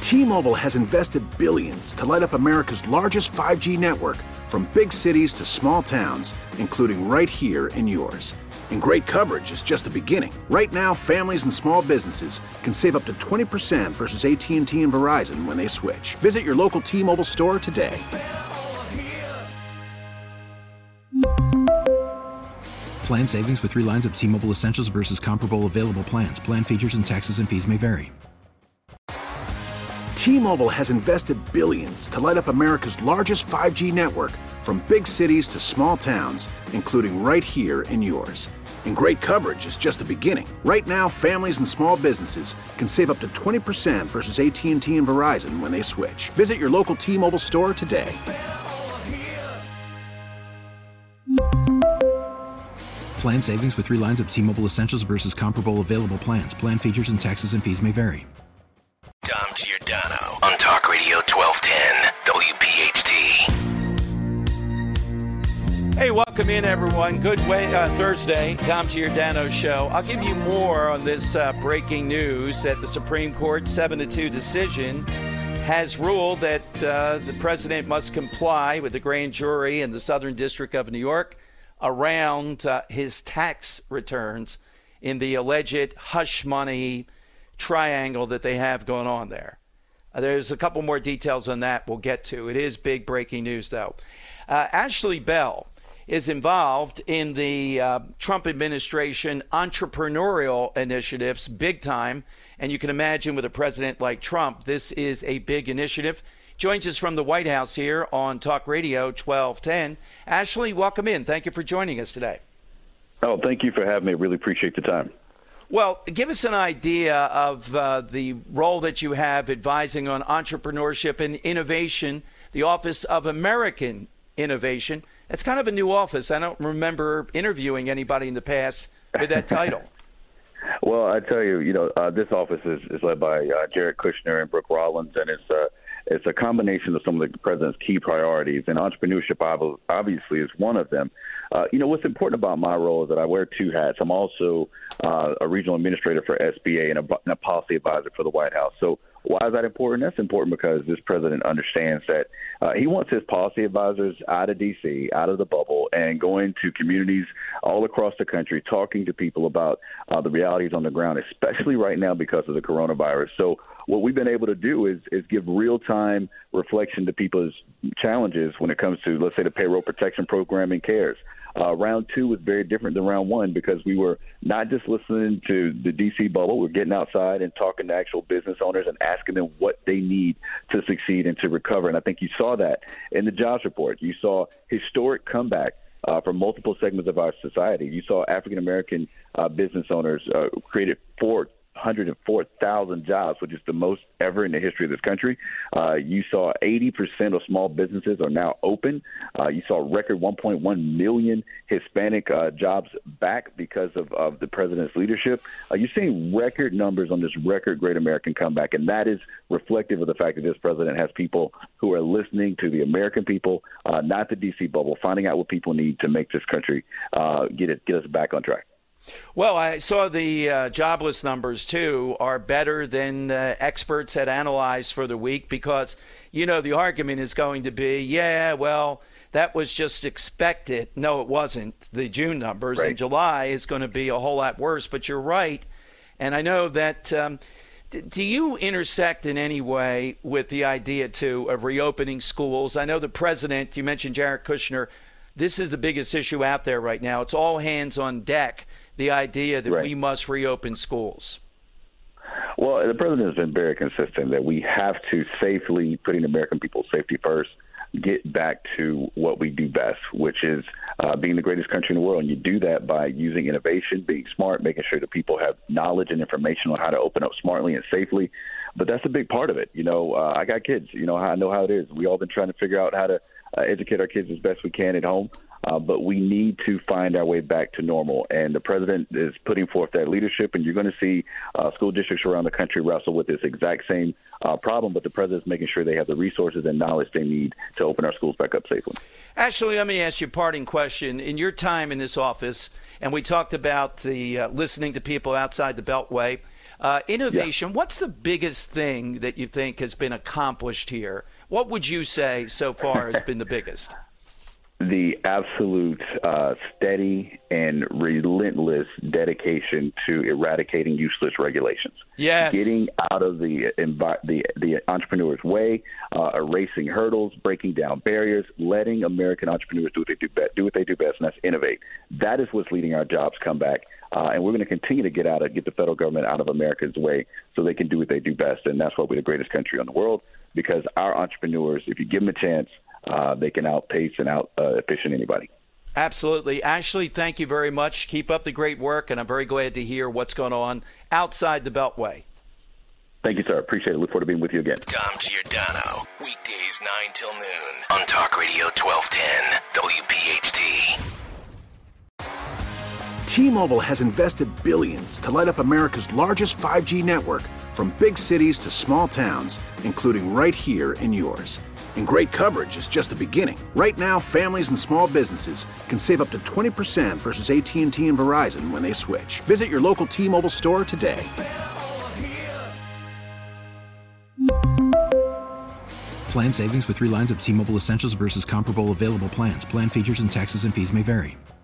T-Mobile has invested billions to light up America's largest 5G network, from big cities to small towns, including right here in yours. And great coverage is just the beginning. Right now, families and small businesses can save up to 20% versus AT&T and Verizon when they switch. Visit your local T-Mobile store today. Plan savings with 3 lines of T-Mobile Essentials versus comparable available plans. Plan features and taxes and fees may vary. T-Mobile has invested billions to light up America's largest 5G network, from big cities to small towns, including right here in yours. And great coverage is just the beginning. Right now, families and small businesses can save up to 20% versus AT&T and Verizon when they switch. Visit your local T-Mobile store today. Plan savings with 3 lines of T-Mobile Essentials versus comparable available plans. Plan features and taxes and fees may vary. Dom Giordano on Talk Radio 1210 WPHT. Hey, welcome in, everyone. Good Thursday, Dom Giordano Show. I'll give you more on this breaking news that the Supreme Court 7-2 decision has ruled that the president must comply with the grand jury in the Southern District of New York around his tax returns in the alleged hush money triangle that they have going on there. There's a couple more details on that we'll get to. It is big breaking news, though. Ashley Bell is involved in the Trump administration entrepreneurial initiatives big time. And you can imagine with a president like Trump, this is a big initiative. Joins us from the White House here on Talk Radio 1210. Ashley, welcome in. Thank you for joining us today. Oh, thank you for having me. Really appreciate the time. Well, give us an idea of the role that you have advising on entrepreneurship and innovation, the Office of American Innovation. It's kind of a new office. I don't remember interviewing anybody in the past with that title. Well, I tell you, this office is led by Jared Kushner and Brooke Rollins, and it's a combination of some of the president's key priorities, and entrepreneurship obviously is one of them. What's important about my role is that I wear 2 hats. I'm also a regional administrator for SBA and a policy advisor for the White House. So why is that important? That's important because this president understands that he wants his policy advisors out of D.C., out of the bubble, and going to communities all across the country, talking to people about the realities on the ground, especially right now because of the coronavirus. So what we've been able to do is give real-time reflection to people's challenges when it comes to, let's say, the payroll protection program and CARES. Round 2 was very different than round 1 because we were not just listening to the D.C. bubble. We're getting outside and talking to actual business owners and asking them what they need to succeed and to recover. And I think you saw that in the jobs report. You saw historic comeback from multiple segments of our society. You saw African-American business owners created 404,000 jobs, which is the most ever in the history of this country. You saw 80% of small businesses are now open. You saw a record 1.1 million Hispanic jobs back because of the president's leadership. You're seeing record numbers on this record great American comeback, and that is reflective of the fact that this president has people who are listening to the American people, not the D.C. bubble, finding out what people need to make this country get us back on track. Well, I saw the jobless numbers, too, are better than experts had analyzed for the week because, the argument is going to be, that was just expected. No, it wasn't. The June numbers in July is going to be a whole lot worse. But you're right. And I know that do you intersect in any way with the idea, too, of reopening schools? I know the president, you mentioned Jared Kushner, this is the biggest issue out there right now. It's all hands on deck. The idea that we must reopen schools. Well, the president has been very consistent that we have to safely, putting American people's safety first, get back to what we do best, which is being the greatest country in the world. And you do that by using innovation, being smart, making sure that people have knowledge and information on how to open up smartly and safely. But that's a big part of it. I got kids. I know how it is. We all been trying to figure out how to educate our kids as best we can at home. But we need to find our way back to normal. And the president is putting forth that leadership, and you're going to see school districts around the country wrestle with this exact same problem, but the president's making sure they have the resources and knowledge they need to open our schools back up safely. Ashley, let me ask you a parting question. In your time in this office, and we talked about the listening to people outside the Beltway, Innovation, What's the biggest thing that you think has been accomplished here? What would you say so far has been the biggest? The absolute steady and relentless dedication to eradicating useless regulations. Yes. Getting out of the entrepreneur's way, erasing hurdles, breaking down barriers, letting American entrepreneurs do what they do best, and that's innovate. That is what's leading our jobs come back. And we're going to continue to get the federal government out of America's way so they can do what they do best. And that's why we're the greatest country in the world, because our entrepreneurs, if you give them a chance, they can outpace and out-efficient anybody. Absolutely. Ashley, thank you very much. Keep up the great work, and I'm very glad to hear what's going on outside the Beltway. Thank you, sir. Appreciate it. Look forward to being with you again. Dom Giordano, weekdays 9 till noon on Talk Radio 1210 WPHT. T-Mobile has invested billions to light up America's largest 5G network, from big cities to small towns, including right here in yours. And great coverage is just the beginning. Right now, families and small businesses can save up to 20% versus AT&T and Verizon when they switch. Visit your local T-Mobile store today. Plan savings with 3 lines of T-Mobile Essentials versus comparable available plans. Plan features and taxes and fees may vary.